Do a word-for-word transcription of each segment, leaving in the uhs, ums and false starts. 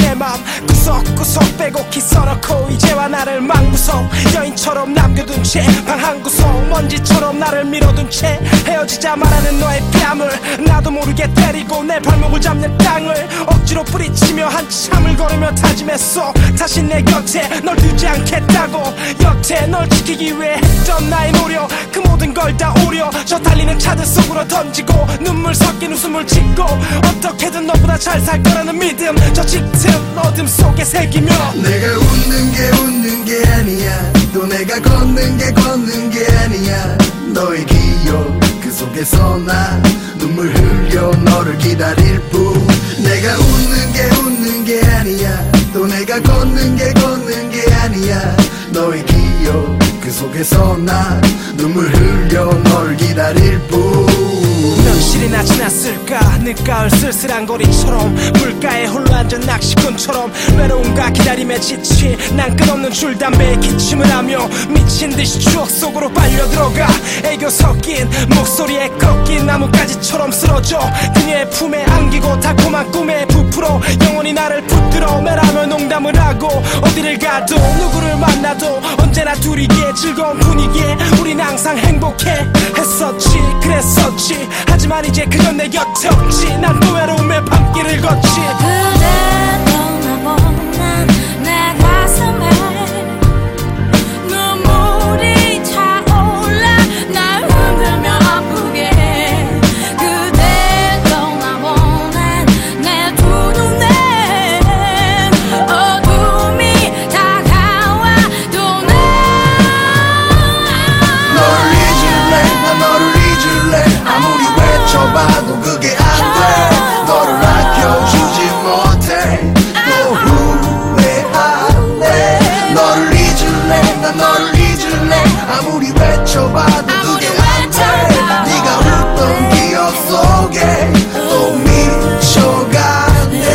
내 맘 구석구석 빼곡히 써놓고 이제와 나를 망구석 여인처럼 남겨둔 채 방 한 구석 먼지처럼 나를 밀어둔 채 헤어지자 말하는 너의 뺨을 나도 모르게 때리고 내 발목을 잡는 땅을 억지로 뿌리치며 한참을 걸으며 다짐했어 다시 내 곁에 널 두지 않겠다고 여태 널 지키기 위해 했던 나의 노력 그 모든 걸 다 오려 저 달리는 차들 속으로 던지고 눈물 섞인 웃음을 짓고 어떻게든 너보다 잘 살 거라는 믿음 저 짙은 어둠 속에 새기며 내가 웃는 게 웃는 게 아니야 또 내가 걷는 게 걷는 게 아니야 너의 기억 그 속에서 나 눈물 흘려 너를 기다릴 뿐 내가 웃는 게 웃는 게 아니야 또 내가 걷는 게 걷는 게 아니야 너의 기억 그 속에서 나 눈물 흘려 너를 기다릴 뿐 며칠이나 지났을까 늦가을 쓸쓸한 거리처럼 물가에 홀로 앉은 낚시꾼처럼 외로움과 기다림에 지친 난 끝없는 줄담배에 기침을 하며 미친듯이 추억 속으로 빨려들어가 애교 섞인 목소리에 꺾인 나뭇가지처럼 쓰러져 그녀의 품에 안기고 달콤한 꿈에 부풀어 영원히 나를 붙들어 매라며 농담을 하고 어디를 가도 누구를 만나도 언제나 둘이기에 즐거운 분위기에 우린 항상 행복해 했었지 그랬었지 하지만 이제 그건 내 곁에 없지 난 또 외로움의 밤길을 걷지 그대 떠나보낸 내 가슴에 눈물이 차올라 날 흔들며 아프게 해 그대 떠나보낸 내 두 눈에 어둠이 다가와 또 나 너를 잊을래 난 너를 잊을래 아무리 외쳐봐도 그게 안돼 너를 아껴주지 못해 또 후회하네 너를 잊을래 난 너를 잊을래 아무리 외쳐봐도 그게 안돼 네가 웃던 기억 속에 또 미쳐가네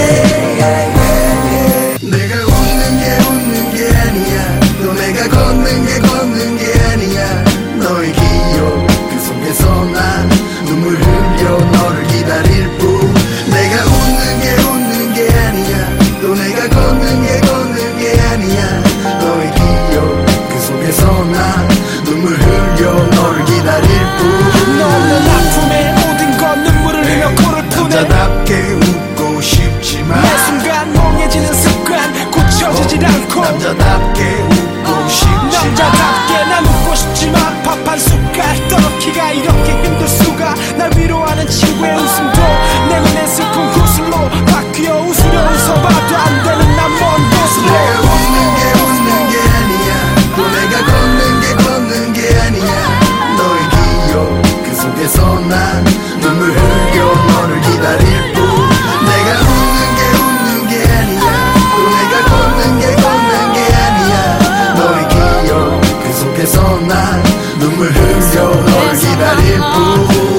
내가 웃는 게 웃는 게 아니야 또 내가 걷는 게 걷는 게 아니야 너의 기억 그 속에서 난 눈물 흘려 너를 기다릴 뿐 내가 웃는 게 웃는 게 아니야 또 내가 걷는 게 걷는 게 아니야 너의 기억 그 속에서 난 눈물 흘려 너를 기다릴 뿐 너는 아픔에 모든 건 눈물을 흘려 코를 푸네 남자답게 웃고 싶지만 매 순간 멍해지는 습관 고쳐지질 않고 남자답게 웃고 싶지만 남자답게 난 웃고 싶지만 밥 한 숟갈 떨어키가 이렇게 힘들 수가 날 위로하는 친구의 웃음도 내 눈에 슬픈 구슬로 바뀌어 웃으려 웃어봐도 안 되는 난 먼 곳으로 내가 웃는 게 웃는 게 아니야 또 내가 걷는 게 걷는 게 아니야 너의 기억 그 속에서 난 눈물 흘려 너를 기다릴 뿐 내가 웃는 게 웃는 게 아니야 또 내가 걷는 게 걷는 게 아니야 너의 기억 그 속에서 난 눈물 흘려 너를 기다릴 뿐